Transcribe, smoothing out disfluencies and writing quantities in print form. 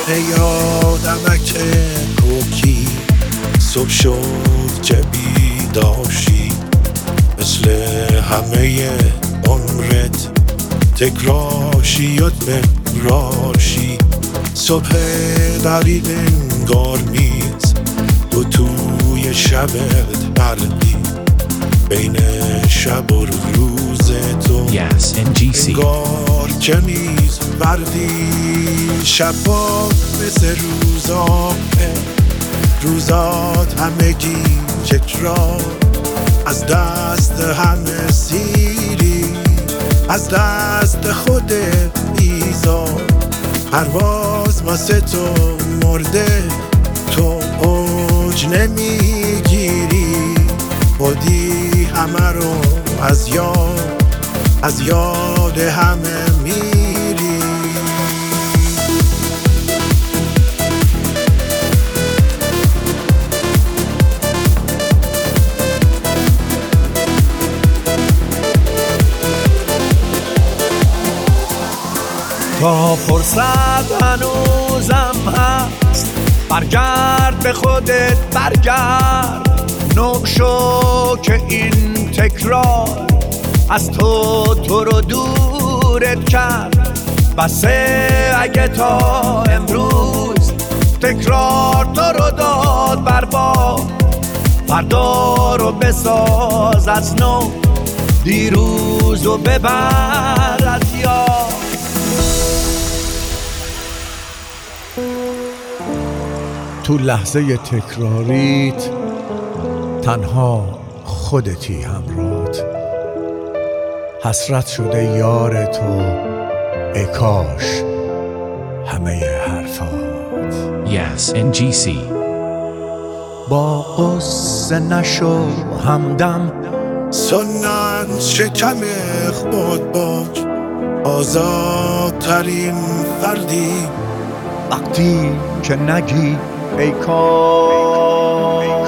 یادمک کوکی صبح شد چه بیداشی مثل همه عمرت تکراشی یاد راشی صبح غریب انگار میز تو توی شبت پردی بین شب و روز تو انگار که میز بردی شبات مثل روزات همگی تکرار از دست همه سیری از دست خود بیزار پرواز واسه تو مرده تو اوج نمیگیری خودی همه رو از یاد همه میری تا فرصت هنوزم هست برگرد به خودت برگرد نقشو که این تکرار از تو رو دورت کرد بسه اگه تا امروز تکرار تو رو داد برباد فردا رو بساز از نو دیروز رو ببر از یاد تو لحظه تکراریت تنها خودتی همراهت حسرت شده یار تو ای کاش همه حرفات NGC با قصه نشو همدم سنت شکم خود باش آزادترین فردی وقتی که نگی ای کاش